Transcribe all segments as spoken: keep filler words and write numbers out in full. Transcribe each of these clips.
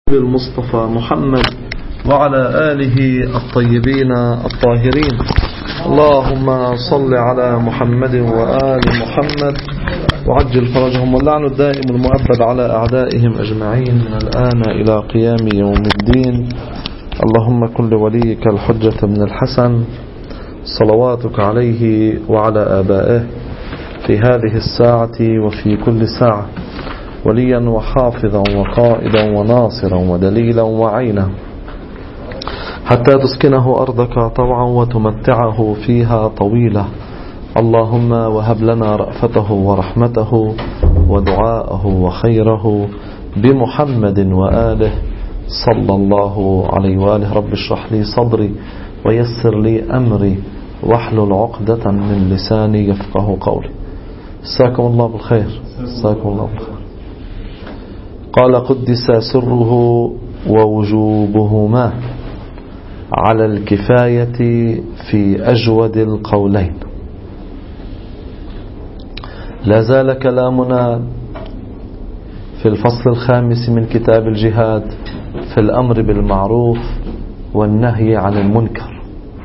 المصطفى محمد وعلى آله الطيبين الطاهرين. اللهم صل على محمد وآل محمد وعجل فرجهم، واللعن الدائم المؤبد على أعدائهم أجمعين من الآن إلى قيام يوم الدين. اللهم كن لوليك الحجة بن الحسن صلواتك عليه وعلى آبائه في هذه الساعة وفي كل ساعة وليا وحافظا وقائدا وناصرا ودليلا وعينا، حتى تسكنه أرضك طوعا وتمتعه فيها طويلة. اللهم وهب لنا رأفته ورحمته ودعاءه وخيره بمحمد وآله صلى الله عليه وآله. رب اشرح لي صدري ويسر لي أمري واحلل عقدة من لساني يفقه قولي. مساكم الله بالخير. مساكم الله بالخير. قال قدس سره ووجوبهما على الكفاية في أجود القولين. لا زال كلامنا في الفصل الخامس من كتاب الجهاد في الأمر بالمعروف والنهي عن المنكر،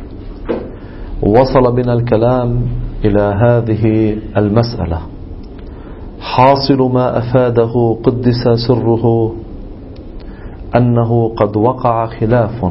ووصل بنا الكلام إلى هذه المسألة. حاصل ما أفاده قدس سره أنه قد وقع خلاف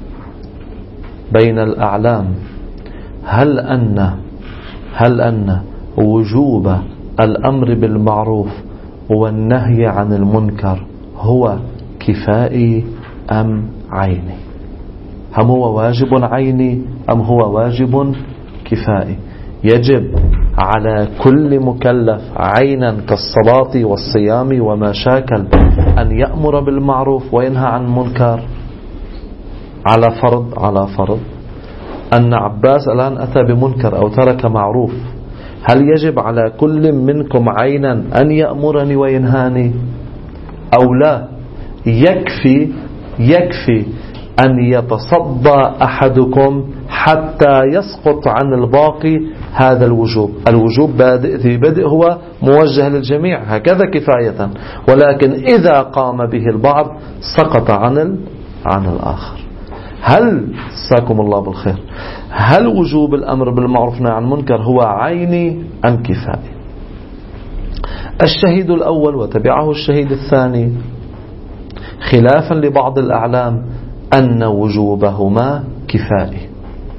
بين الأعلام هل أن هل أن وجوب الأمر بالمعروف والنهي عن المنكر هو كفائي أم عيني؟ هم هو واجب عيني أم هو واجب كفائي؟ يجب على كل مكلف عينا كالصلاة والصيام وما شاكل أن يأمر بالمعروف وينهى عن المنكر، على فرض على فرض أن عباس الآن أتى بمنكر أو ترك معروف. هل يجب على كل منكم عينا أن يأمرني وينهاني أو لا؟ يكفي يكفي أن يتصدى أحدكم حتى يسقط عن الباقي هذا الوجوب. الوجوب بادئ ذي بدء هو موجه للجميع هكذا كفاية، ولكن إذا قام به البعض سقط عن عن الآخر. هل ساكم الله بالخير هل وجوب الأمر بالمعروف والنهي عن المنكر هو عيني أم كفائي؟ الشهيد الأول وتبعه الشهيد الثاني خلافا لبعض الأعلام أن وجوبهما كفائي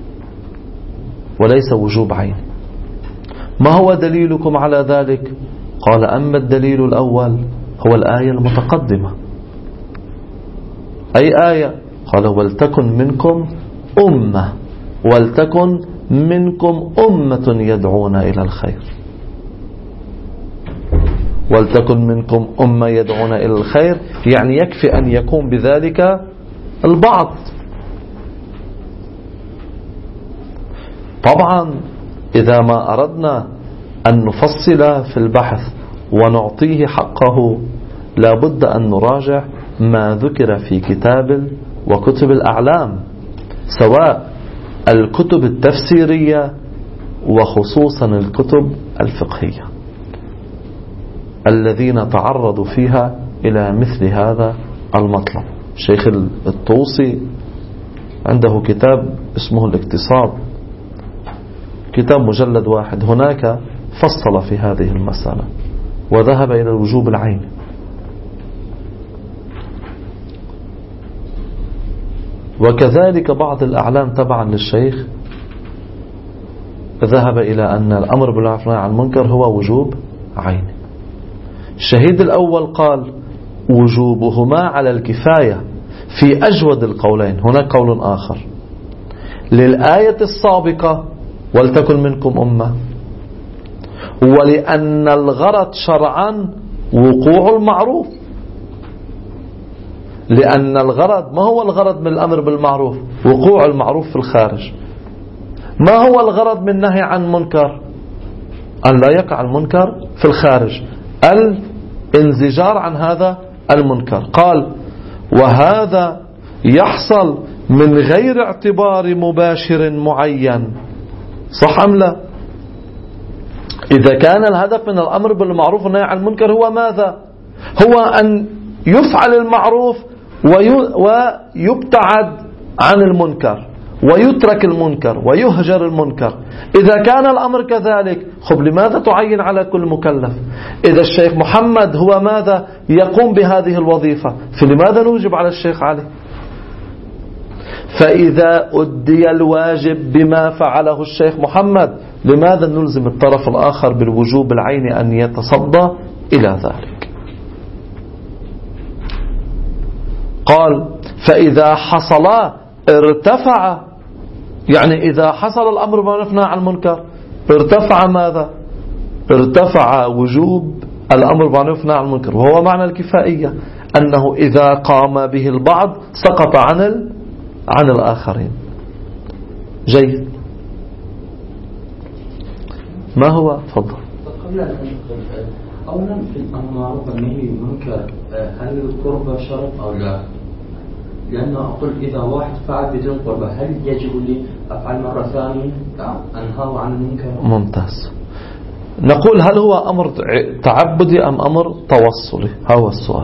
وليس وجوب عين. ما هو دليلكم على ذلك؟ قال أما الدليل الأول هو الآية المتقدمة. أي آية؟ قال ولتكن منكم أمة ولتكن منكم أمة يدعون إلى الخير. ولتكن منكم أمة يدعون إلى الخير يعني يكفي أن يكون بذلك البعض. طبعا إذا ما أردنا أن نفصل في البحث ونعطيه حقه لابد أن نراجع ما ذكر في كتاب وكتب الأعلام، سواء الكتب التفسيرية وخصوصا الكتب الفقهية الذين تعرضوا فيها إلى مثل هذا المطلب. شيخ الطوسي عنده كتاب اسمه الاقتصاد، كتاب مجلد واحد، هناك فصل في هذه المسألة وذهب إلى الوجوب العيني. وكذلك بعض الأعلام تبعا للشيخ ذهب إلى أن الأمر بالمعروف والنهي عن المنكر هو وجوب عيني. الشهيد الأول قال وجوبهما على الكفاية في أجود القولين. هناك قول آخر للآية السابقة ولتكن منكم أمة، ولأن الغرض شرعا وقوع المعروف. لأن الغرض، ما هو الغرض من الأمر بالمعروف؟ وقوع المعروف في الخارج. ما هو الغرض من النهي عن منكر؟ أن لا يقع المنكر في الخارج، الانزجار عن هذا المنكر. قال وهذا يحصل من غير اعتبار مباشر معين. صح أم لا؟ إذا كان الهدف من الأمر بالمعروف والنهي عن المنكر هو ماذا؟ هو أن يفعل المعروف ويبتعد عن المنكر ويترك المنكر ويهجر المنكر. إذا كان الأمر كذلك، خب لماذا تعين على كل مكلف؟ إذا الشيخ محمد هو ماذا يقوم بهذه الوظيفة، فلماذا نوجب على الشيخ علي؟ فإذا أدي الواجب بما فعله الشيخ محمد، لماذا نلزم الطرف الآخر بالوجوب العيني أن يتصدى إلى ذلك؟ قال فإذا حصل ارتفع، يعني إذا حصل الأمر بالمعروف والنهي عن المنكر ارتفع ماذا؟ ارتفع وجوب الأمر بالمعروف والنهي عن المنكر، وهو معنى الكفائية، أنه إذا قام به البعض سقط عن ال... عن الآخرين. جيد. ما هو؟ تفضل. قبل أن ندخل، أولا في الأمر بالمعروف والنهي عن المنكر، هل القربة شرط أو لا؟ لأنه أقول إذا واحد فعل بدون قربة، هل يجب لي أفعل مرة ثانية أنهاه عن المنكر؟ ممتاز. نقول هل هو أمر تعبدي أم أمر توصلي؟ هذا السؤال.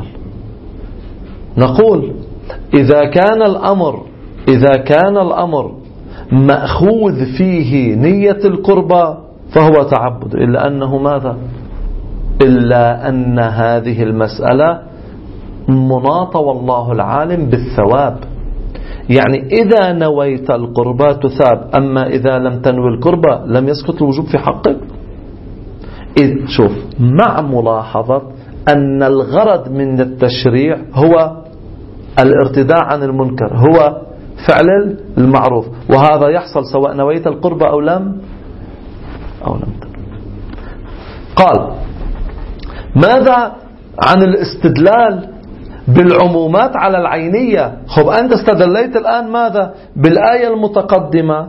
نقول إذا كان الأمر إذا كان الأمر مأخوذ فيه نية القربة فهو تعبد، إلا أنه ماذا؟ إلا أن هذه المسألة مناطة والله العالم بالثواب. يعني إذا نويت القربة تثاب، أما إذا لم تنوي القربة لم يسقط الوجوب في حقك. إذ شوف، مع ملاحظة أن الغرض من التشريع هو الارتداع عن المنكر، هو فعل المعروف، وهذا يحصل سواء نويت القربة أو لم أو لم تنوي. قال ماذا عن الاستدلال بالعمومات على العينية؟ خب أنت استدليت الآن ماذا؟ بالآية المتقدمة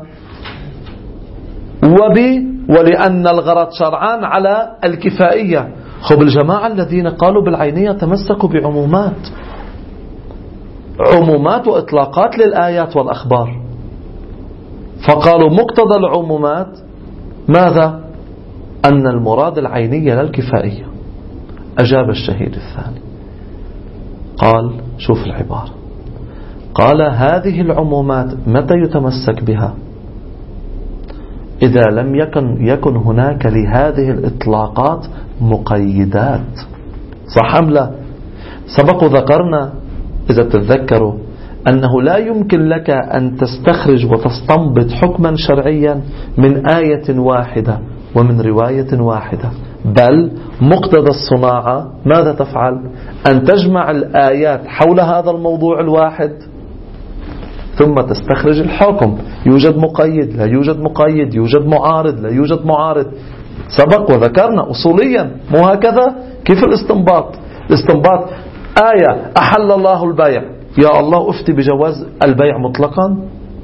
وب ولأن الغرض شرعان على الكفائية. خب الجماعة الذين قالوا بالعينية تمسكوا بعمومات عمومات وإطلاقات للآيات والأخبار، فقالوا مقتضى العمومات ماذا؟ أن المراد العينية لا الكفائية. أجاب الشهيد الثاني قال شوف العبارة، قال هذه العمومات متى يتمسك بها؟ إذا لم يكن يكن هناك لهذه الإطلاقات مقيدات. صح أم لا؟ سبق ذكرنا إذا تتذكروا أنه لا يمكن لك أن تستخرج وتستنبط حكما شرعيا من آية واحدة ومن رواية واحدة، بل مقتضى الصناعة ماذا تفعل؟ أن تجمع الآيات حول هذا الموضوع الواحد ثم تستخرج الحكم. يوجد مقيد، لا يوجد مقيد، يوجد معارض، لا يوجد معارض. سبق وذكرنا أصوليا، مو هكذا؟ كيف الاستنباط؟ الاستنباط آية أحل الله البيع، يا الله أفتي بجواز البيع مطلقا؟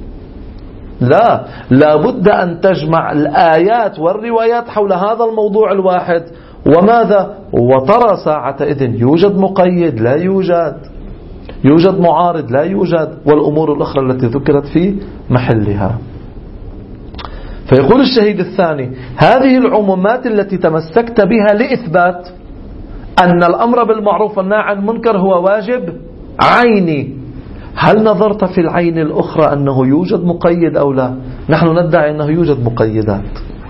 لا، لابد أن تجمع الآيات والروايات حول هذا الموضوع الواحد، وماذا؟ وترى ساعتئذ يوجد مقيد لا يوجد، يوجد معارض لا يوجد، والأمور الأخرى التي ذكرت في محلها. فيقول الشهيد الثاني هذه العمومات التي تمسكت بها لإثبات أن الأمر بالمعروف والنهي عن المنكر هو واجب عيني، هل نظرت في العين الأخرى أنه يوجد مقيد أو لا؟ نحن ندعي أنه يوجد مقيدات،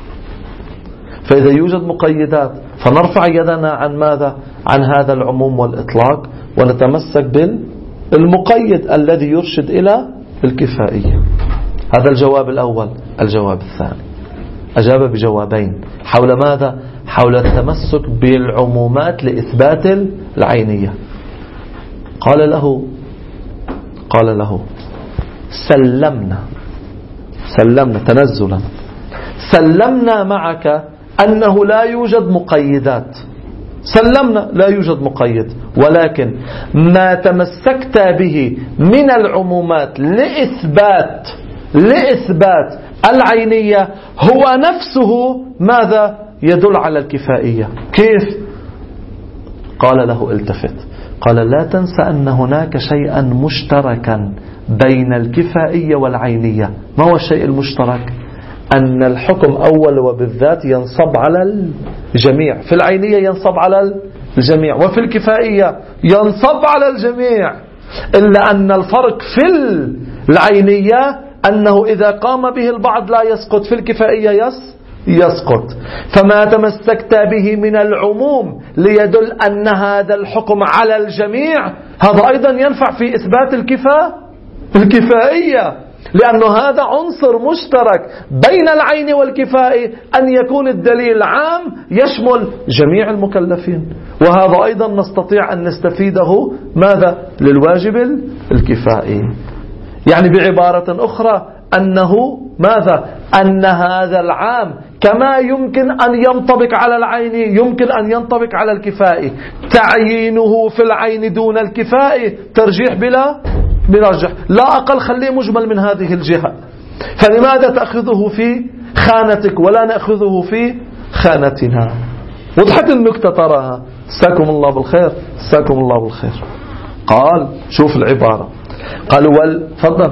فإذا يوجد مقيدات فنرفع يدنا عن ماذا؟ عن هذا العموم والإطلاق، ونتمسك بالمقيد الذي يرشد إلى الكفائية. هذا الجواب الأول. الجواب الثاني أجاب بجوابين حول ماذا؟ حول التمسك بالعمومات لإثبات العينية. قال له قال له سلمنا سلمنا تنزلا سلمنا معك أنه لا يوجد مقيدات، سلمنا لا يوجد مقيد، ولكن ما تمسكت به من العمومات لإثبات لإثبات العينية هو نفسه ماذا؟ يدل على الكفائية. كيف؟ قال له التفت، قال لا تنسى أن هناك شيئا مشتركا بين الكفائية والعينية. ما هو الشيء المشترك؟ أن الحكم أول وبالذات ينصب على الجميع، في العينية ينصب على الجميع، وفي الكفائية ينصب على الجميع. إلا أن الفرق في العينية أنه إذا قام به البعض لا يسقط، في الكفائية يس يسقط. فما تمسكت به من العموم ليدل أن هذا الحكم على الجميع، هذا أيضا ينفع في إثبات الكفاءة الكفائية، لأن هذا عنصر مشترك بين العين والكفاءة، أن يكون الدليل عام يشمل جميع المكلفين. وهذا أيضا نستطيع أن نستفيده ماذا؟ للواجب الكفائي. يعني بعبارة أخرى أنه ماذا؟ أن هذا العام كما يمكن أن ينطبق على العين يمكن أن ينطبق على الكفاءة. تعيينه في العين دون الكفاءة ترجيح بلا برجح، لا أقل، خليه مجمل من هذه الجهة. فلماذا تأخذه في خانتك ولا نأخذه في خانتنا؟ وضحت النكتة تراها. ساكم الله بالخير، ساكم الله بالخير. قال شوف العبارة، قال وال فضل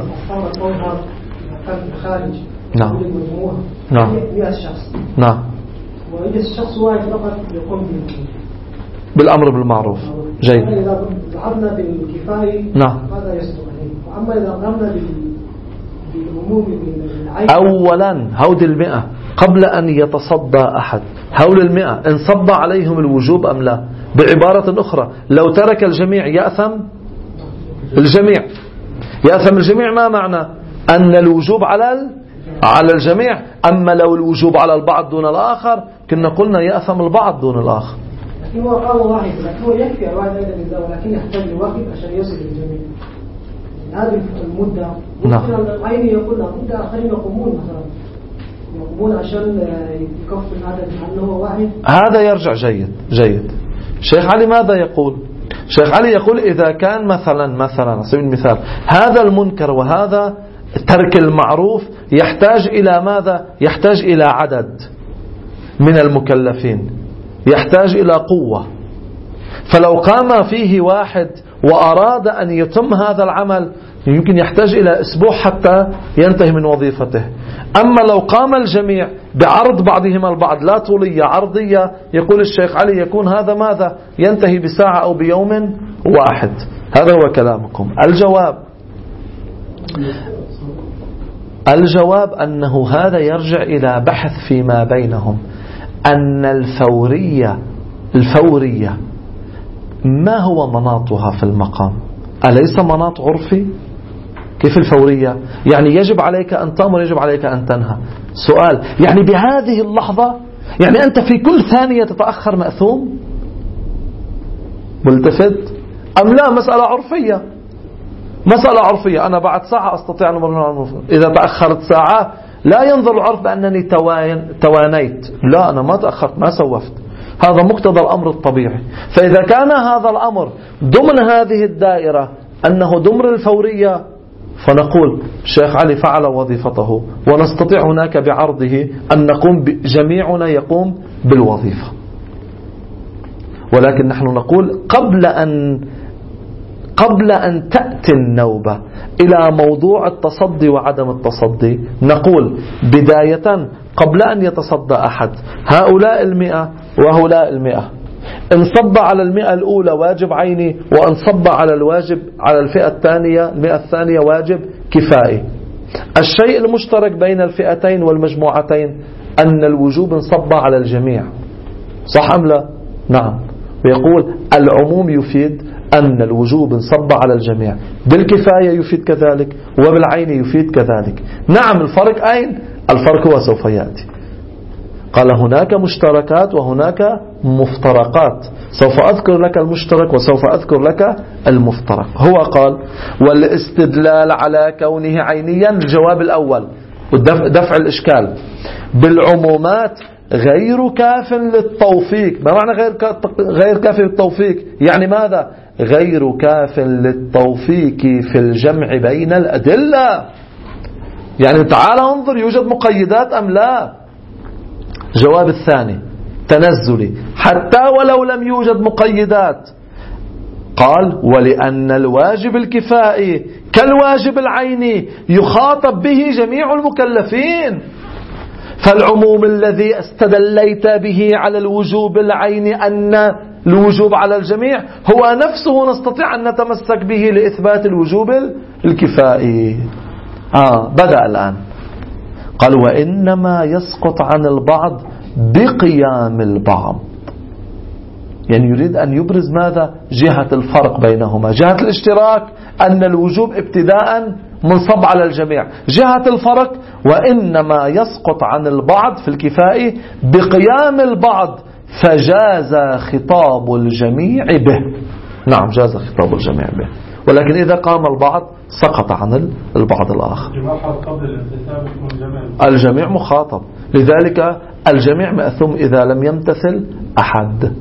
خارج نعم نعم مئة شخص نعم وإذا الشخص واحد فقط يقوم بالأمر بالمعروف. جيد. إذا ذهبنا بالكفاية نعم هذا يصدق. وأما إذا ذهبنا بالعموم بالعين، أولا هود المئة قبل أن يتصدى أحد، هول المئة إن صب عليهم الوجوب أم لا؟ بعبارة أخرى لو ترك الجميع يأثم الجميع. يأثم الجميع ما معنى؟ أن الوجوب على على الجميع. أما لو الوجوب على البعض دون الآخر كنا قلنا يأثم البعض دون الآخر. لكن هو قال واحد، لكن هو يكفي الواحد أيضا إذا، ولكن يحتاج لواحد عشان يصل للجميع. هذه المدة ممكن العين يقول مدة آخرين يقومون مثلا يقومون عشان يكفي العدد لأنه واحد. هذا يرجع جيد جيد. شيخ علي ماذا يقول؟ شيخ علي يقول إذا كان مثلا مثلا على سبيل المثال هذا المنكر وهذا ترك المعروف يحتاج إلى ماذا؟ يحتاج إلى عدد من المكلفين، يحتاج إلى قوة. فلو قام فيه واحد وأراد أن يتم هذا العمل يمكن يحتاج إلى أسبوع حتى ينتهي من وظيفته. أما لو قام الجميع بعرض بعضهم البعض، لا طولية عرضية، يقول الشيخ علي يكون هذا ماذا؟ ينتهي بساعة أو بيوم واحد. هذا هو كلامكم. الجواب الجواب أنه هذا يرجع إلى بحث فيما بينهم، أن الفورية الفورية ما هو مناطها في المقام؟ أليس مناط عرفي؟ كيف الفورية؟ يعني يجب عليك أن تأمر، يجب عليك أن تنهى. سؤال، يعني بهذه اللحظة، يعني أنت في كل ثانية تتأخر مأثوم؟ ملتفت أم لا؟ مسألة عرفية، مسألة عرفية. أنا بعد ساعة أستطيع أن أمر، إذا تأخرت ساعة لا ينظر العرف بأنني توانيت، لا أنا ما تأخرت، ما سوفت. هذا مقتضى الأمر الطبيعي. فإذا كان هذا الأمر ضمن هذه الدائرة أنه ضمن الفورية، فنقول الشيخ علي فعل وظيفته، ونستطيع هناك بعرضه أن نقوم جميعنا يقوم بالوظيفة. ولكن نحن نقول قبل أن قبل أن تأتي النوبة إلى موضوع التصدي وعدم التصدي، نقول بداية قبل أن يتصدى أحد، هؤلاء المئة وهؤلاء المئة، إن صب على المئة الأولى واجب عيني، وإن صب على الواجب على الفئة الثانية المئة الثانية واجب كفائي. الشيء المشترك بين الفئتين والمجموعتين أن الوجوب انصب على الجميع، صح أم لا؟ نعم. ويقول العموم يفيد أن الوجوب انصب على الجميع، بالكفاية يفيد كذلك، وبالعين يفيد كذلك. نعم، الفرق أين؟ الفرق هو سوف يأتي. قال هناك مشتركات وهناك مفترقات، سوف أذكر لك المشترك وسوف أذكر لك المفترق. هو قال والاستدلال على كونه عينيا، الجواب الأول دفع الإشكال بالعمومات غير كاف للتوفيق. ما معنى غير غير كاف للتوفيق؟ يعني ماذا؟ غير كاف للتوفيق في الجمع بين الأدلة. يعني تعال انظر يوجد مقيدات أم لا؟ جواب الثاني تنزلي حتى ولو لم يوجد مقيدات. قال ولأن الواجب الكفائي كالواجب العيني يخاطب به جميع المكلفين، فالعموم الذي استدليت به على الوجوب العيني أن الوجوب على الجميع هو نفسه نستطيع أن نتمسك به لإثبات الوجوب الكفائي. آه بدأ الآن قال وإنما يسقط عن البعض بقيام البعض، يعني يريد أن يبرز ماذا؟ جهة الفرق بينهما. جهة الاشتراك أن الوجوب ابتداء منصب على الجميع، جهة الفرق وإنما يسقط عن البعض في الكفاء بقيام البعض فجاز خطاب الجميع به. نعم جاز خطاب الجميع به، ولكن إذا قام البعض سقط عن البعض الآخر. الجميع مخاطب، لذلك الجميع مأثوم إذا لم يمتثل أحد.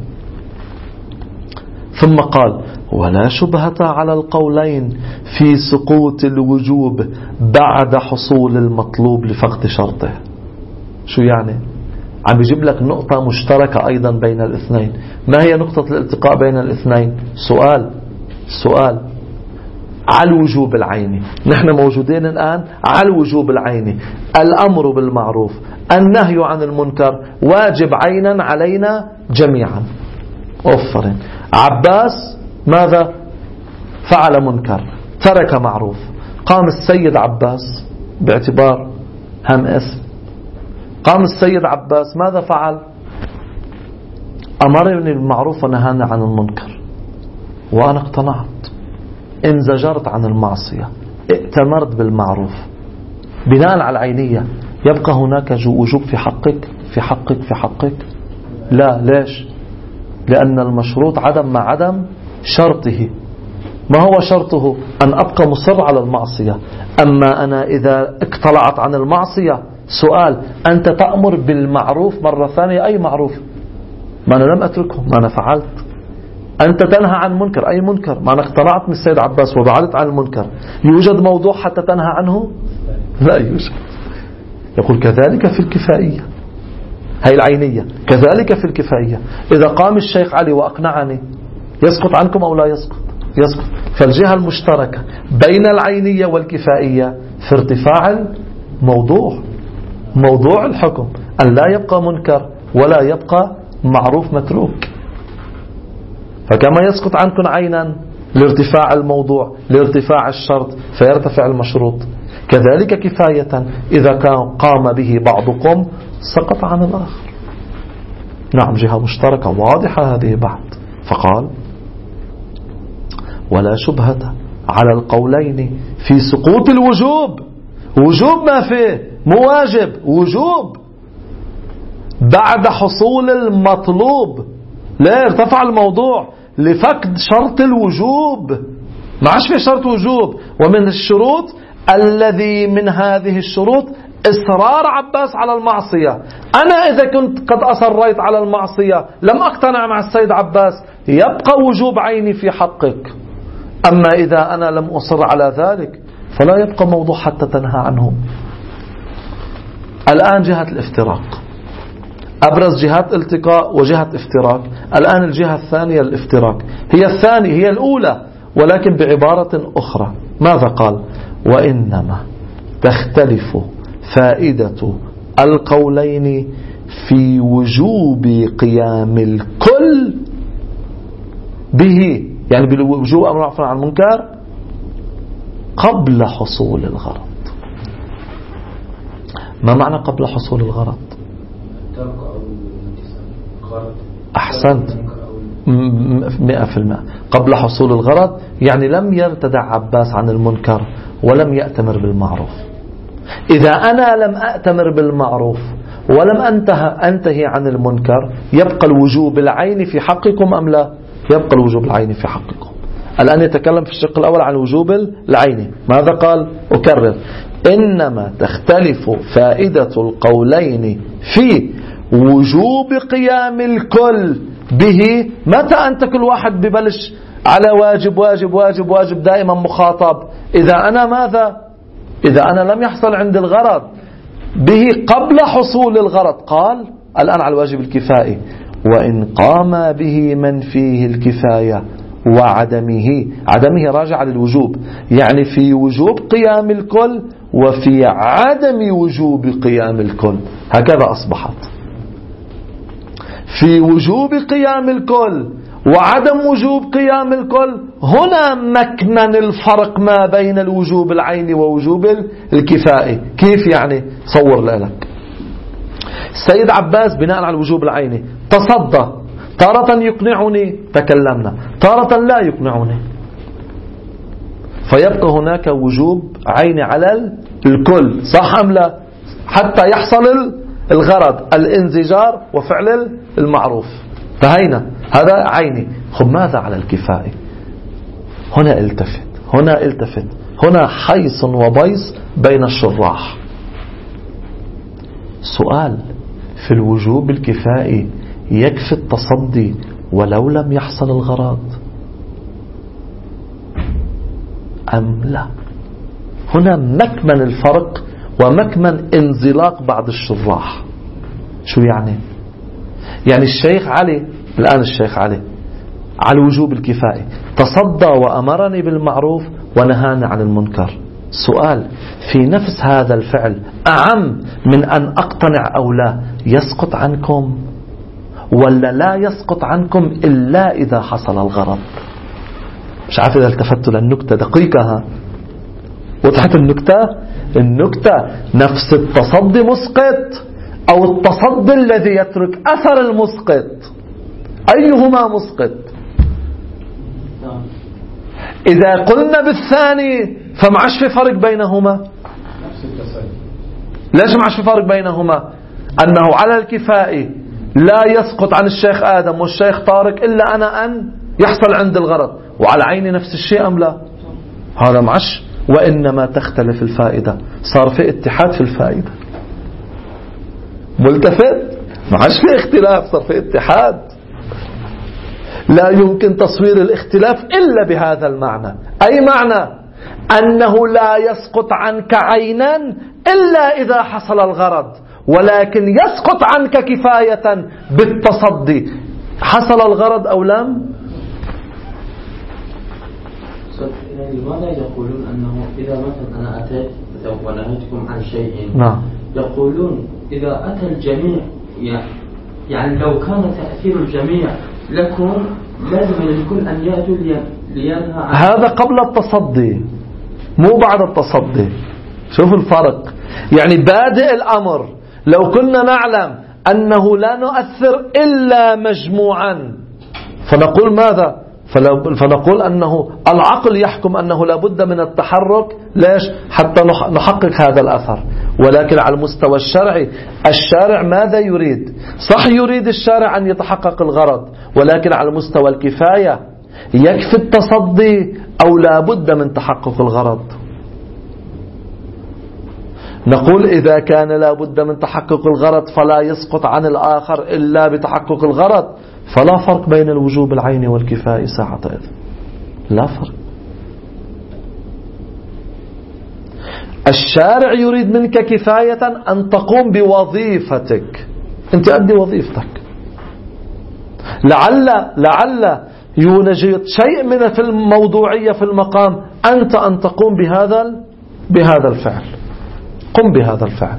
ثم قال ولا شبهة على القولين في سقوط الوجوب بعد حصول المطلوب لفقد شرطه. شو يعني؟ عم يجيب لك نقطة مشتركة أيضا بين الاثنين. ما هي نقطة الالتقاء بين الاثنين؟ سؤال سؤال على الوجوب العيني. نحن موجودين الآن على الوجوب العيني، الأمر بالمعروف النهي عن المنكر واجب عينا علينا جميعا. أوفرين عباس ماذا فعل؟ منكر، ترك معروف. قام السيد عباس باعتبار هم اسم، قام السيد عباس ماذا فعل؟ أمرني بالمعروف ونهاني عن المنكر، وأنا اقتنعت، انزجرت عن المعصية، ائتمرت بالمعروف بناء على العينية. يبقى هناك وجوب في حقك في حقك في حقك؟ لا. ليش؟ لأن المشروط عدم مع عدم شرطه. ما هو شرطه؟ أن أبقى مصر على المعصية. أما أنا إذا اقتلعت عن المعصية، سؤال أنت تأمر بالمعروف مرة ثانية، أي معروف؟ ما أنا لم أتركه، ما أنا فعلت. أنت تنهى عن منكر، أي منكر؟ ما أنا اقتلعت من السيد عباس وبعدت عن المنكر. يوجد موضوع حتى تنهى عنه؟ لا يوجد. يقول كذلك في الكفائية، هي العينية، كذلك في الكفائية. إذا قام الشيخ علي وأقنعني يسقط عنكم أو لا يسقط؟ يسقط. فالجهة المشتركة بين العينية والكفائية في ارتفاع الموضوع، موضوع الحكم أن لا يبقى منكر ولا يبقى معروف متروك. فكما يسقط عنكم عينا لارتفاع الموضوع لارتفاع الشرط فيرتفع المشروط، كذلك كفاية إذا كان قام به بعضكم سقط عن الآخر. نعم جهة مشتركة واضحة هذه بعد. فقال ولا شبهة على القولين في سقوط الوجوب. وجوب ما فيه، مو واجب، وجوب بعد حصول المطلوب. لا ارتفع الموضوع لفقد شرط الوجوب، ما عادش في شرط وجوب. ومن الشروط الذي من هذه الشروط إصرار عباس على المعصية. أنا إذا كنت قد أصريت على المعصية لم أقتنع مع السيد عباس، يبقى وجوب عيني في حقك. أما إذا أنا لم أصر على ذلك فلا يبقى موضوع حتى تنهى عنه. الآن جهة الافتراق، أبرز جهات التقاء وجهة افتراق. الآن الجهة الثانية الافتراق، هي الثانية هي الأولى ولكن بعبارة أخرى. ماذا قال؟ وإنما تختلف فائدة القولين في وجوب قيام الكل به، يعني بوجوب أمر معروف عن المنكر قبل حصول الغرض. ما معنى قبل حصول الغرض؟ أحسنت، مئة في المئة قبل حصول الغرض، يعني لم يرتدع عباس عن المنكر ولم يأتمر بالمعروف. إذا أنا لم أأتمر بالمعروف ولم أنتهي, أنتهي عن المنكر يبقى الوجوب العيني في حقكم أم لا؟ يبقى الوجوب العيني في حقكم. الآن يتكلم في الشق الأول عن الوجوب العيني. ماذا قال؟ أكرر: إنما تختلف فائدة القولين في وجوب قيام الكل به. متى أنت كل واحد ببلش على واجب واجب واجب واجب دائما مخاطب؟ إذا أنا ماذا؟ إذا أنا لم يحصل عند الغرض به قبل حصول الغرض. قال الآن على الواجب الكفائي: وإن قام به من فيه الكفاية وعدمه. عدمه راجع للوجوب، يعني في وجوب قيام الكل وفي عدم وجوب قيام الكل. هكذا أصبحت في وجوب قيام الكل وعدم وجوب قيام الكل، هنا مكمن الفرق ما بين الوجوب العيني ووجوب الكفائي. كيف يعني؟ صور لك السيد عباس بناء على الوجوب العيني تصدى، تارة يقنعني تكلمنا، تارة لا يقنعني، فيبقى هناك وجوب عيني على الكل، صح أم لا؟ حتى يحصل الغرض الانزجار وفعل المعروف، انتهينا، هذا عيني. خب ماذا على الكفائي؟ هنا التفت، هنا التفت، هنا حيص وبيص بين الشراح. سؤال: في الوجوب الكفائي يكفي التصدي ولو لم يحصل الغرض أم لا؟ هنا مكمن الفرق ومكمن انزلاق بعض الشراح. شو يعني؟ يعني الشيخ علي الآن، الشيخ علي على الوجوب الكفائي تصدى وأمرني بالمعروف ونهاني عن المنكر. سؤال: في نفس هذا الفعل أعم من أن أقتنع أو لا، يسقط عنكم ولا لا يسقط عنكم إلا إذا حصل الغرض؟ مش عارف إذا التفتوا للنكتة دقيقة. ها وضحت النكتة؟ النكتة نفس التصدي مسقط أو التصدي الذي يترك أثر المسقط، أيهما مسقط؟ إذا قلنا بالثاني فمعش في فرق بينهما. ليش معش في فرق بينهما؟ أنه على الكفائي لا يسقط عن الشيخ آدم والشيخ طارق إلا أنا أن يحصل عند الغرض، وعلى عيني نفس الشيء أم لا؟ هذا معش. وإنما تختلف الفائدة، صار في اتحاد في الفائدة. ملتفت؟ معش في اختلاف، صار في اتحاد. لا يمكن تصوير الاختلاف إلا بهذا المعنى. أي معنى؟ أنه لا يسقط عنك عينا إلا إذا حصل الغرض، ولكن يسقط عنك كفاية بالتصدي، حصل الغرض أو لم. لماذا يقولون أنه إذا مثلا أنا أتيت ونهيتكم عن شيء، نعم، يقولون إذا أتى الجميع، يعني لو كان تأثير الجميع لكم لازم للكل أن يأتوا لينهى عن هذا قبل التصدي مو بعد التصدي. شوف الفرق. يعني بادئ الأمر لو كنا نعلم أنه لا نؤثر إلا مجموعا فنقول ماذا؟ فنقول أنه العقل يحكم أنه لا بد من التحرك. ليش؟ حتى نحقق هذا الأثر. ولكن على المستوى الشرعي الشارع ماذا يريد؟ صح يريد الشارع أن يتحقق الغرض، ولكن على مستوى الكفاية يكفي التصدي أو لا بد من تحقق الغرض؟ نقول إذا كان لا بد من تحقق الغرض فلا يسقط عن الآخر إلا بتحقق الغرض، فلا فرق بين الوجوب العيني والكفائي ساعة إذن، لا فرق. الشارع يريد منك كفاية أن تقوم بوظيفتك، أنت أدي وظيفتك. لعل لعل يوجد شيء من في الموضوعية في المقام، أنت أن تقوم بهذا بهذا الفعل، قم بهذا الفعل.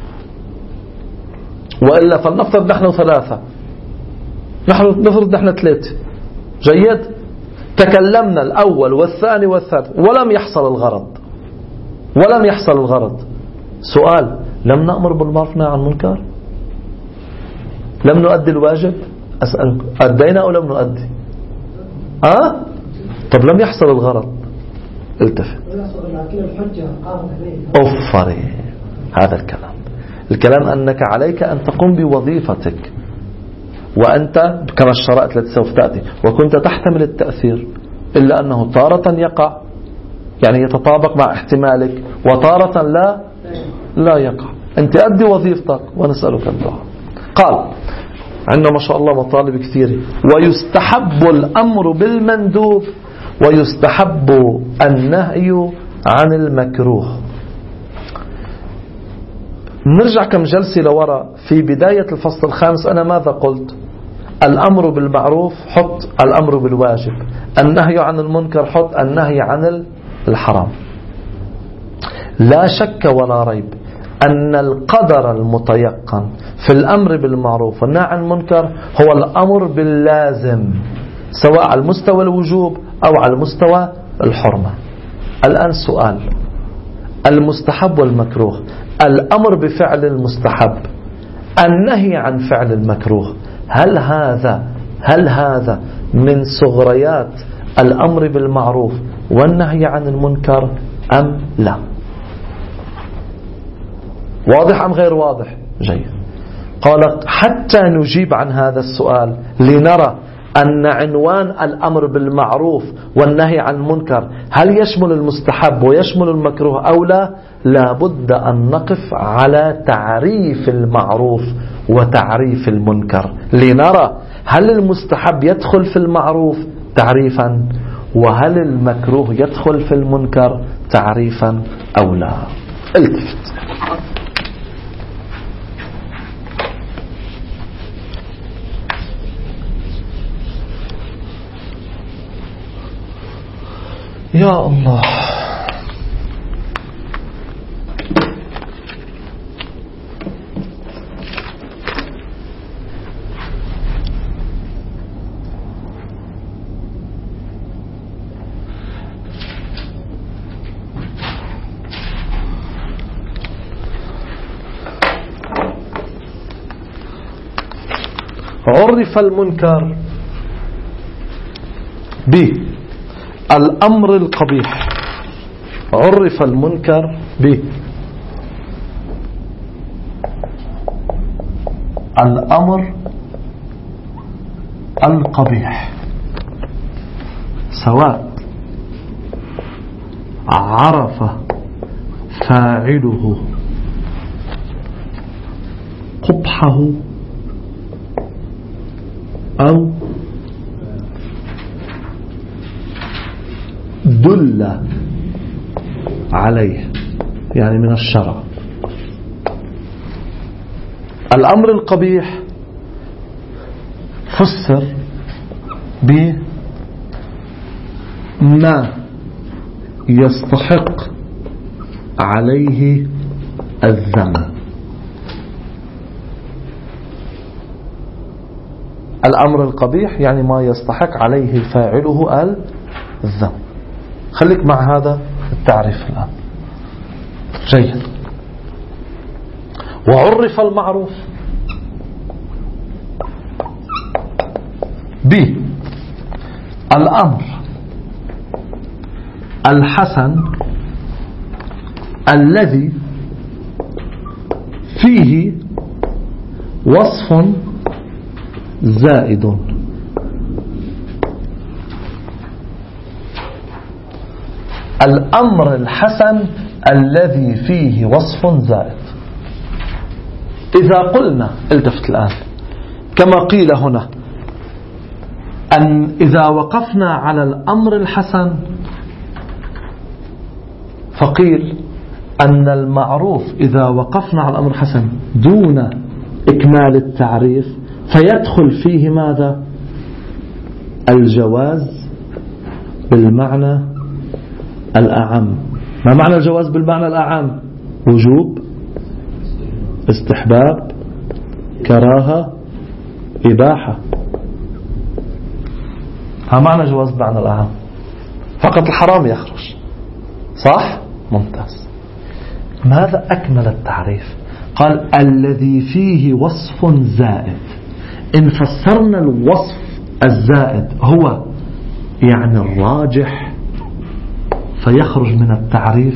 وإلا فلنفترض نحن ثلاثة، نحن نفرض نحن ثلاثة، جيد، تكلمنا الأول والثاني والثالث ولم يحصل الغرض، ولم يحصل الغرض. سؤال: لم نأمر بالمعروف والنهي عن المنكر؟ لم نؤدي الواجب؟ أسألك، أدينا أو لم نؤدي؟ أه؟ طب لم يحصل الغرض، التفت. أوفري هذا الكلام. الكلام أنك عليك أن تقوم بوظيفتك، وأنت كما الشرائط التي سوف تأتي وكنت تحتمل التأثير، إلا أنه تارة يقع، يعني يتطابق مع احتمالك، وتارة لا لا يقع. أنت أدي وظيفتك ونسألك الدعاء. قال عندنا ما شاء الله مطالب كثيرة. ويستحب الأمر بالمندوب ويستحب النهي عن المكروه. نرجع كم جلسة لورا. في بداية الفصل الخامس أنا ماذا قلت؟ الأمر بالمعروف حط الأمر بالواجب، النهي عن المنكر حط النهي عن الحرام. لا شك ولا ريب أن القدر المتيقن في الأمر بالمعروف والنهي عن المنكر هو الأمر باللازم، سواء على مستوى الوجوب أو على مستوى الحرمة. الآن سؤال: المستحب والمكروه، الأمر بفعل المستحب، النهي عن فعل المكروه، هل هذا هل هذا من صغريات الأمر بالمعروف والنهي عن المنكر أم لا؟ واضح أم غير واضح؟ جيد. قال: حتى نجيب عن هذا السؤال لنرى أن عنوان الأمر بالمعروف والنهي عن المنكر هل يشمل المستحب ويشمل المكروه أو لا، لابد أن نقف على تعريف المعروف وتعريف المنكر، لنرى هل المستحب يدخل في المعروف تعريفا وهل المكروه يدخل في المنكر تعريفا أو لا. التفت. يا الله. عرف المنكر بالأمر القبيح. عرف المنكر بالأمر القبيح، سواء عرف فاعله قبحه أو دل عليه، يعني من الشرع. الأمر القبيح فسر بما يستحق عليه الذم. الأمر القبيح يعني ما يستحق عليه فاعله الذم. خليك مع هذا التعريف الآن. جيد. وعرف المعروف بالأمر الحسن الذي فيه وصف زائد. الأمر الحسن الذي فيه وصف زائد. إذا قلنا، التفت الآن، كما قيل هنا، أن إذا وقفنا على الأمر الحسن فقيل أن المعروف إذا وقفنا على الأمر الحسن دون إكمال التعريف فيدخل فيه ماذا؟ الجواز بالمعنى الأعم. ما معنى الجواز بالمعنى الأعم؟ وجوب، استحباب، كراهة، إباحة. ها معنى جواز بالمعنى الأعم. فقط الحرام يخرج. صح؟ ممتاز. ماذا أكمل التعريف؟ قال الذي فيه وصف زائد. إن فسرنا الوصف الزائد هو يعني الراجح فيخرج من التعريف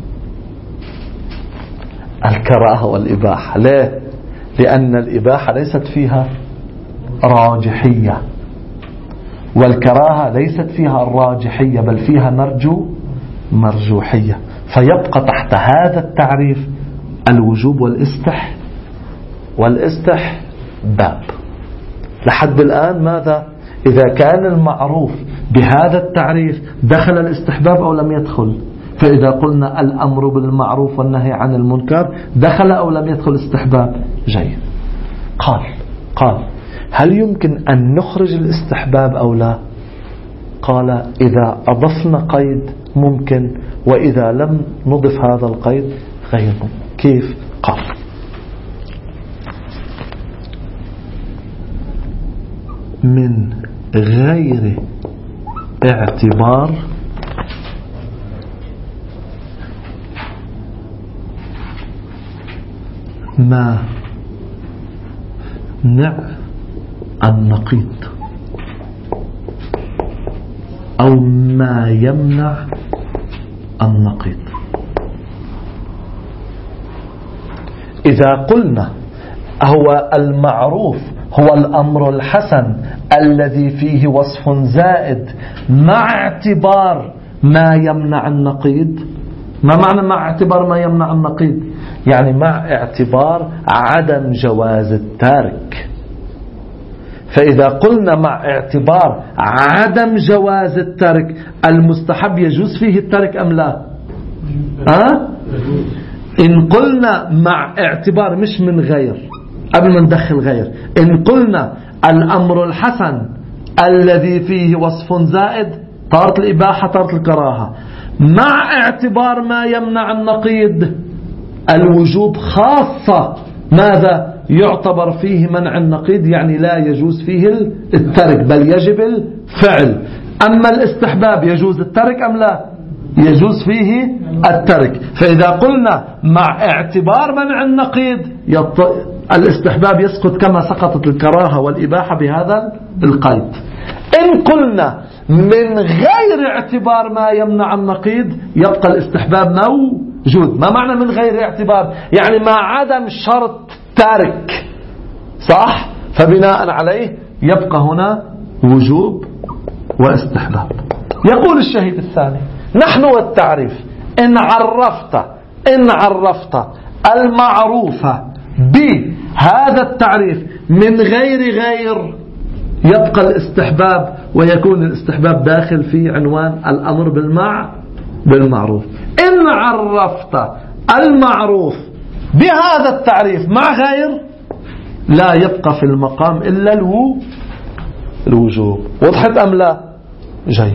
الكراهة والإباحة. ليه؟ لأن الإباحة ليست فيها راجحية والكراهة ليست فيها الراجحية بل فيها مرجو مرجوحية، فيبقى تحت هذا التعريف الوجوب والاستح والاستحباب. لحد الآن ماذا؟ إذا كان المعروف بهذا التعريف دخل الاستحباب أو لم يدخل؟ فإذا قلنا الأمر بالمعروف والنهي عن المنكر دخل أو لم يدخل استحباب؟ جيد. قال قال هل يمكن أن نخرج الاستحباب أو لا؟ قال إذا أضفنا قيد ممكن، وإذا لم نضف هذا القيد غير ممكن. كيف؟ قال من غير اعتبار ما منع النقيض أو ما يمنع النقيض. إذا قلنا هو المعروف هو الأمر الحسن الذي فيه وصف زائد مع اعتبار ما يمنع النقيض. ما معنى مع اعتبار ما يمنع النقيض؟ يعني مع اعتبار عدم جواز الترك. فإذا قلنا مع اعتبار عدم جواز الترك، المستحب يجوز فيه الترك أم لا؟ أه؟ إن قلنا مع اعتبار مش من غير، قبل ما ندخل غير، إن قلنا الأمر الحسن الذي فيه وصف زائد، طارت الإباحة طارت الكراهة، مع اعتبار ما يمنع النقيض الوجوب خاصة، ماذا يعتبر فيه منع النقيض؟ يعني لا يجوز فيه الترك بل يجب الفعل. أما الاستحباب يجوز الترك أم لا؟ يجوز فيه الترك. فإذا قلنا مع اعتبار منع النقيض يط... الاستحباب يسقط كما سقطت الكراهة والإباحة بهذا القيد. إن قلنا من غير اعتبار ما يمنع النقيض يبقى الاستحباب موجود. ما معنى من غير اعتبار؟ يعني مع عدم شرط ترك، صح؟ فبناء عليه يبقى هنا وجوب واستحباب. يقول الشهيد الثاني: نحن والتعريف إن عرفت إن عرفت المعروف بهذا التعريف من غير غير يبقى الاستحباب، ويكون الاستحباب داخل في عنوان الأمر بالمع بالمعروف. إن عرفت المعروف بهذا التعريف مع غير لا يبقى في المقام إلا الو الوجوب. وضحت أم لا؟ جيد.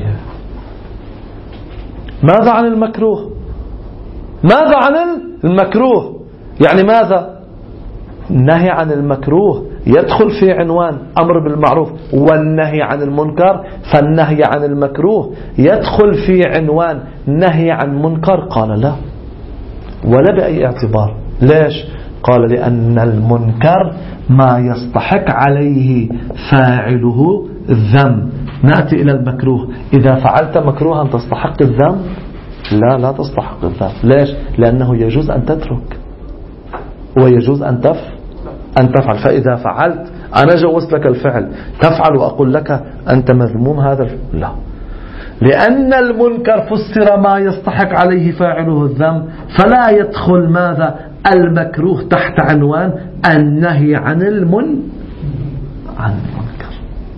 ماذا عن المكروه؟ ماذا عن المكروه؟ يعني ماذا؟ النهي عن المكروه يدخل في عنوان أمر بالمعروف والنهي عن المنكر، فالنهي عن المكروه يدخل في عنوان نهي عن منكر. قال لا، ولا بأي اعتبار. ليش؟ قال لأن المنكر ما يستحق عليه فاعله الذم. نأتي إلى المكروه: إذا فعلت مكروها تستحق الذم؟ لا، لا تستحق الذم. ليش؟ لأنه يجوز أن تترك ويجوز أن تف أن تفعل. فإذا فعلت أنا جوزت لك الفعل، تفعل وأقول لك أنت مذموم هذا الفعل؟ لا، لأن المنكر فسر ما يستحق عليه فاعله الذم، فلا يدخل ماذا المكروه تحت عنوان النهي عن المن عن المنكر.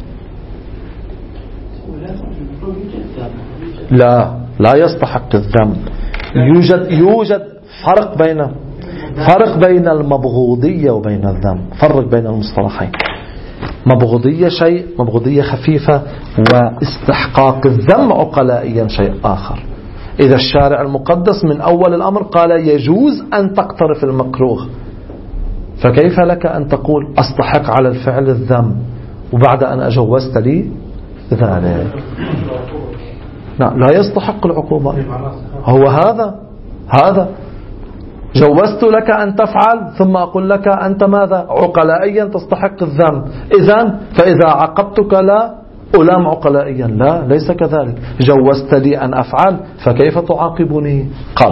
لا، لا يستحق الذم. يوجد يوجد فرق بين فرق بين المبغوضية وبين الذم. فرق بين المصطلحين. مبغوضية شيء، مبغوضية خفيفة، واستحقاق الذم عقلائيا شيء آخر. إذا الشارع المقدس من أول الأمر قال يجوز أن تقترف المكروه، فكيف لك أن تقول أستحق على الفعل الذم وبعد أن أجوزت لي ذلك؟ لا، لا يستحق العقوبة. هو هذا هذا جوزت لك أن تفعل ثم أقول لك أنت ماذا؟ عقلائيا تستحق الذم. إذن فإذا عاقبتك لا ألام عقلائيا. لا، ليس كذلك. جوزت لي أن أفعل فكيف تعاقبني؟ قال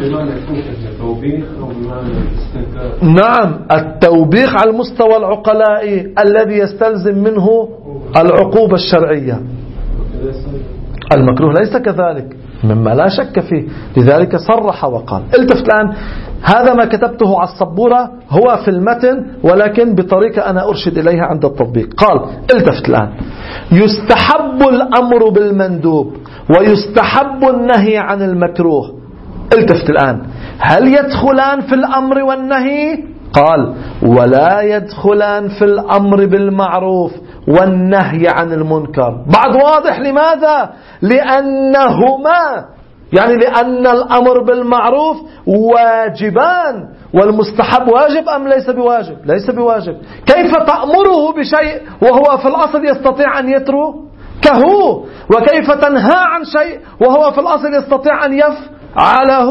نعم، التوبيخ على المستوى العقلائي الذي يستلزم منه العقوبة الشرعية. المكروه ليس كذلك، مما لا شك فيه. لذلك صرح وقال. التفت الآن، هذا ما كتبته على السبورة هو في المتن، ولكن بطريقة أنا أرشد إليها عند التطبيق. قال: التفت الآن: يستحب الأمر بالمندوب ويستحب النهي عن المكروه. التفت الآن، هل يدخلان في الأمر والنهي؟ قال: ولا يدخلان في الأمر بالمعروف والنهي عن المنكر. بعد واضح. لماذا؟ لأنهما يعني لأن الأمر بالمعروف واجبان، والمستحب واجب أم ليس بواجب؟ ليس بواجب. كيف تأمره بشيء وهو في الأصل يستطيع أن يتركه؟ وكيف تنهى عن شيء وهو في الأصل يستطيع أن يفعله؟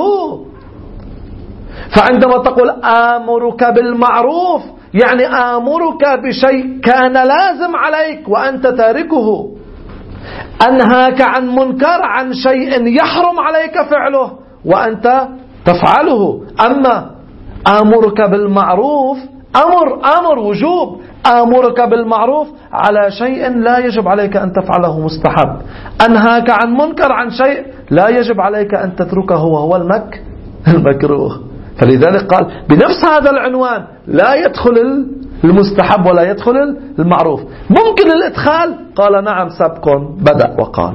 فعندما تقول آمرك بالمعروف يعني آمرك بشيء كان لازم عليك وأنت تاركه، أنهاك عن منكر، عن شيء يحرم عليك فعله وأنت تفعله. أما آمرك بالمعروف أمر أمر وجوب، آمرك بالمعروف على شيء لا يجب عليك أن تفعله مستحب، أنهاك عن منكر، عن شيء لا يجب عليك أن تتركه وهو المك المكروه. فلذلك قال بنفس هذا العنوان لا يدخل المستحب ولا يدخل المعروف. ممكن الإدخال؟ قال نعم سبق بدأ وقال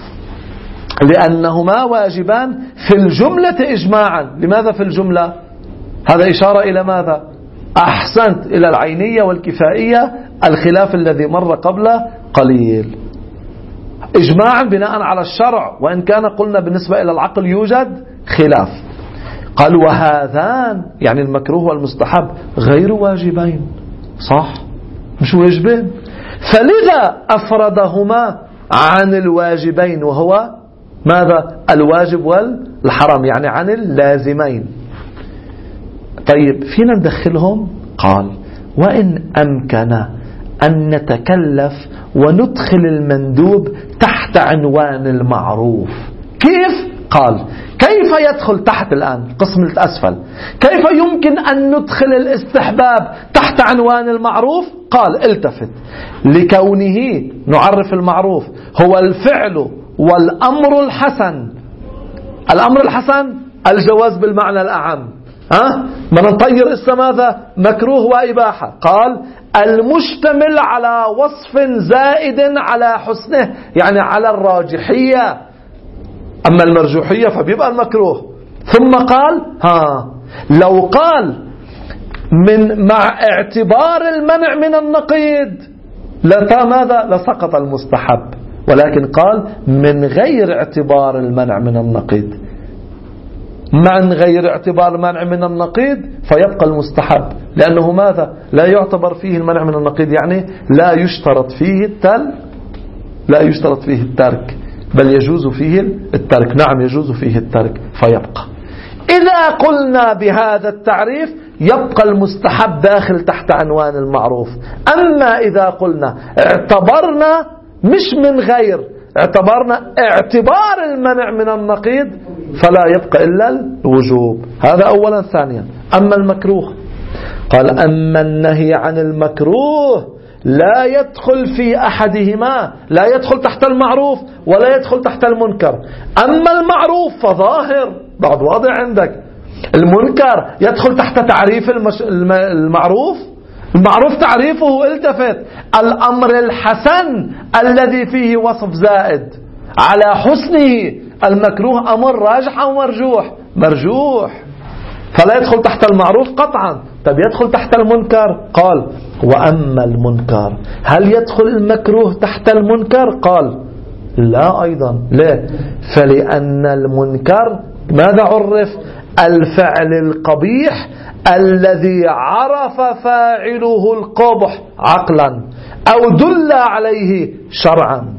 لأنهما واجبان في الجملة إجماعا. لماذا في الجملة؟ هذا إشارة إلى ماذا؟ أحسنت، إلى العينية والكفائية، الخلاف الذي مر قبل قليل. إجماعا بناء على الشرع، وإن كان قلنا بالنسبة إلى العقل يوجد خلاف. قال وهذان يعني المكروه والمستحب غير واجبين، صح؟ مش واجبين، فلذا أفردهما عن الواجبين وهو ماذا؟ الواجب والحرام، يعني عن اللازمين. طيب فينا ندخلهم؟ قال وإن أمكن أن نتكلف وندخل المندوب تحت عنوان المعروف. كيف؟ قال كيف يدخل تحت الآن القسم الأسفل؟ كيف يمكن أن ندخل الاستحباب تحت عنوان المعروف؟ قال التفت، لكونه نعرف المعروف هو الفعل والأمر الحسن. الأمر الحسن الجواز بالمعنى الأعم، ها؟ ما نطير اسم ماذا؟ مكروه وإباحة. قال المشتمل على وصف زائد على حسنه، يعني على الراجحية، أما المرجوحية فبيبقى المكروه. ثم قال ها لو قال من مع اعتبار المنع من النقيض لتا ماذا؟ لسقط المستحب، ولكن قال من غير اعتبار المنع من النقيض، من غير اعتبار المنع من النقيض فيبقى المستحب، لأنه ماذا؟ لا يعتبر فيه المنع من النقيض، يعني لا يشترط فيه التل لا يشترط فيه الترك، بل يجوز فيه الترك. نعم يجوز فيه الترك فيبقى. إذا قلنا بهذا التعريف يبقى المستحب داخل تحت عنوان المعروف. أما إذا قلنا اعتبرنا مش من غير، اعتبرنا اعتبار المنع من النقيض فلا يبقى إلا الوجوب. هذا أولا. ثانيا أما المكروه، قال أما النهي عن المكروه لا يدخل في أحدهما، لا يدخل تحت المعروف ولا يدخل تحت المنكر. أما المعروف فظاهر، بعد واضح عندك. المنكر يدخل تحت تعريف المش... المعروف. المعروف تعريفه التفت الأمر الحسن الذي فيه وصف زائد على حسنه. المكروه أمر راجح أو مرجوح؟ مرجوح، فلا يدخل تحت المعروف قطعا. طب يدخل تحت المنكر؟ قال وأما المنكر هل يدخل المكروه تحت المنكر؟ قال لا أيضا. ليه؟ فلأن المنكر ماذا عرف؟ الفعل القبيح الذي عرف فاعله القبح عقلا أو دل عليه شرعا.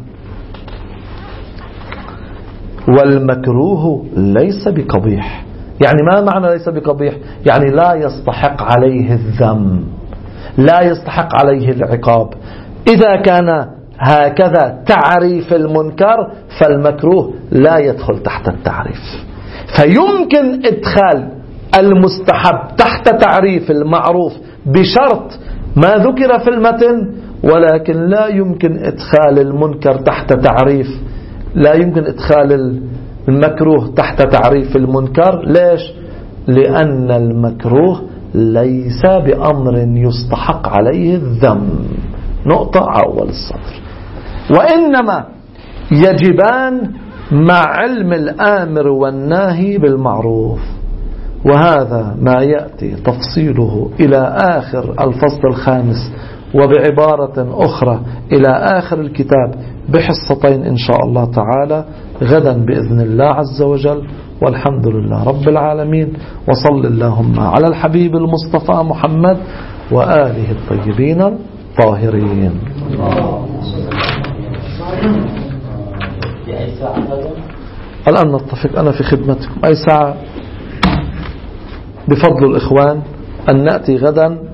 والمكروه ليس بقبيح. يعني ما معنى ليس بقبيح؟ يعني لا يستحق عليه الذم، لا يستحق عليه العقاب. إذا كان هكذا تعريف المنكر فالمكروه لا يدخل تحت التعريف. فيمكن إدخال المستحب تحت تعريف المعروف بشرط ما ذكر في المتن، ولكن لا يمكن إدخال المنكر تحت تعريف، لا يمكن إدخال المكروه تحت تعريف المنكر. ليش؟ لأن المكروه ليس بأمر يستحق عليه الذم. نقطة أول السطر. وإنما يجبان مع علم الآمر والناهي بالمعروف. وهذا ما يأتي تفصيله إلى آخر الفصل الخامس، وبعبارة أخرى إلى آخر الكتاب بحصتين إن شاء الله تعالى. غدا بإذن الله عز وجل. والحمد لله رب العالمين، وصل اللهم على الحبيب المصطفى محمد وآله الطيبين الطاهرين. الآن نتفق أنا في خدمتكم أي ساعة بفضل الإخوان أن نأتي غدا